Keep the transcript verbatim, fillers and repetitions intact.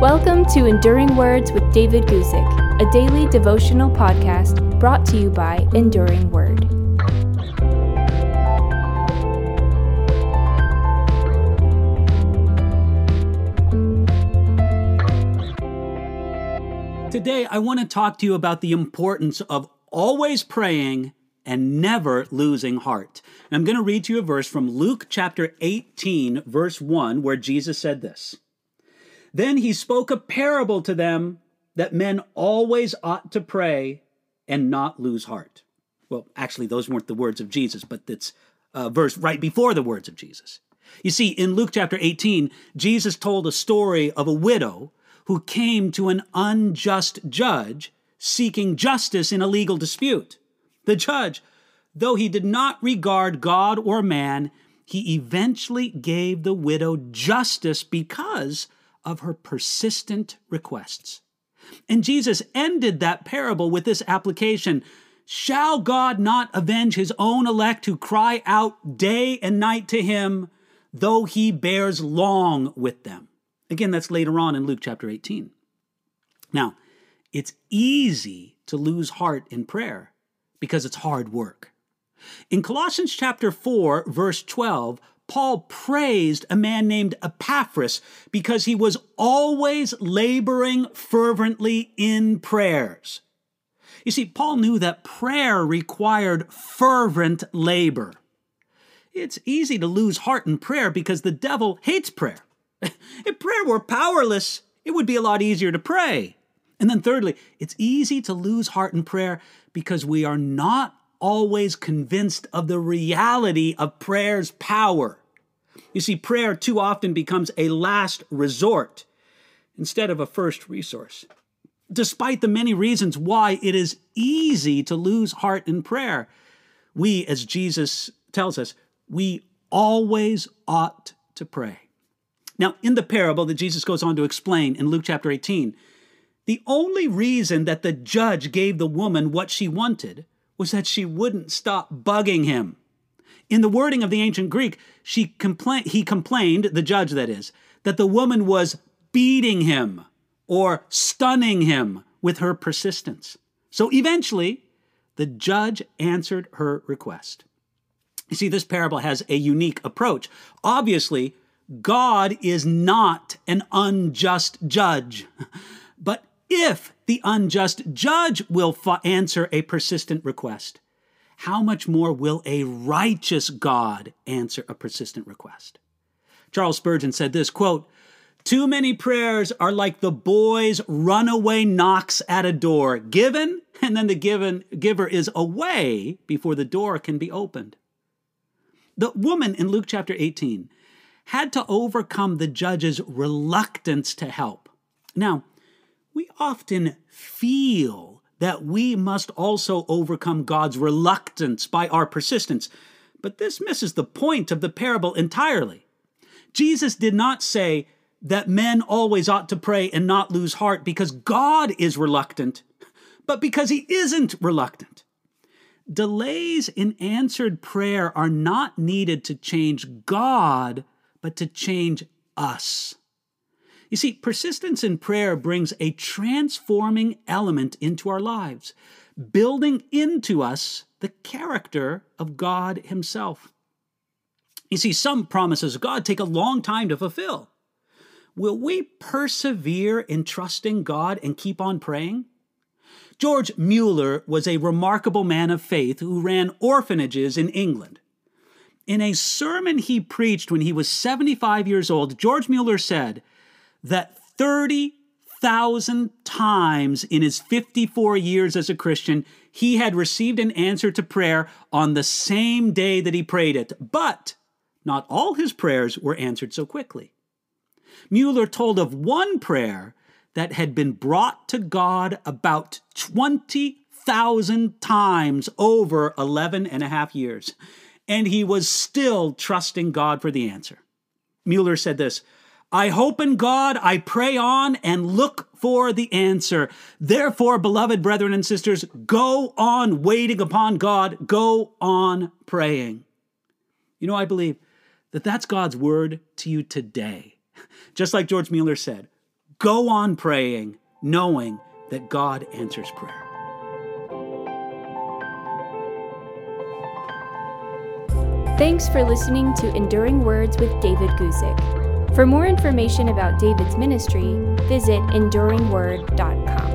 Welcome to Enduring Words with David Guzik, a daily devotional podcast brought to you by Enduring Word. Today, I want to talk to you about the importance of always praying and never losing heart. And I'm going to read to you a verse from Luke chapter eighteen, verse one, where Jesus said this. Then he spoke a parable to them that men always ought to pray and not lose heart. Well, actually, those weren't the words of Jesus, but it's a verse right before the words of Jesus. You see, in Luke chapter eighteen, Jesus told a story of a widow who came to an unjust judge seeking justice in a legal dispute. The judge, though he did not regard God or man, he eventually gave the widow justice because of her persistent requests. And Jesus ended that parable with this application: shall God not avenge his own elect who cry out day and night to him, though he bears long with them? Again, that's later on in Luke chapter eighteen. Now, it's easy to lose heart in prayer because it's hard work. In Colossians chapter four, verse twelve, Paul praised a man named Epaphras because he was always laboring fervently in prayers. You see, Paul knew that prayer required fervent labor. It's easy to lose heart in prayer because the devil hates prayer. If prayer were powerless, it would be a lot easier to pray. And then thirdly, it's easy to lose heart in prayer because we are not always convinced of the reality of prayer's power. You see, prayer too often becomes a last resort instead of a first resource. Despite the many reasons why it is easy to lose heart in prayer, we, as Jesus tells us, we always ought to pray. Now, in the parable that Jesus goes on to explain in Luke chapter eighteen, the only reason that the judge gave the woman what she wanted was that she wouldn't stop bugging him. In the wording of the ancient Greek, she compla- he complained, the judge that is, that the woman was beating him or stunning him with her persistence. So eventually, the judge answered her request. You see, this parable has a unique approach. Obviously, God is not an unjust judge. But if the unjust judge will fa- answer a persistent request, how much more will a righteous God answer a persistent request? Charles Spurgeon said this, quote, "Too many prayers are like the boy's runaway knocks at a door, given, and then the given giver is away before the door can be opened." The woman in Luke chapter eighteen had to overcome the judge's reluctance to help. Now, we often feel that we must also overcome God's reluctance by our persistence, but this misses the point of the parable entirely. Jesus did not say that men always ought to pray and not lose heart because God is reluctant, but because he isn't reluctant. Delays in answered prayer are not needed to change God, but to change us. You see, persistence in prayer brings a transforming element into our lives, building into us the character of God himself. You see, some promises of God take a long time to fulfill. Will we persevere in trusting God and keep on praying? George Mueller was a remarkable man of faith who ran orphanages in England. In a sermon he preached when he was seventy-five years old, George Mueller said that thirty thousand times in his fifty-four years as a Christian, he had received an answer to prayer on the same day that he prayed it. But not all his prayers were answered so quickly. Mueller told of one prayer that had been brought to God about twenty thousand times over eleven and a half years. And he was still trusting God for the answer. Mueller said this, "I hope in God, I pray on and look for the answer. Therefore, beloved brethren and sisters, go on waiting upon God, go on praying." You know, I believe that that's God's word to you today. Just like George Mueller said, Go on praying, knowing that God answers prayer. Thanks for listening to Enduring Words with David Guzik. For more information about David's ministry, visit enduring word dot com.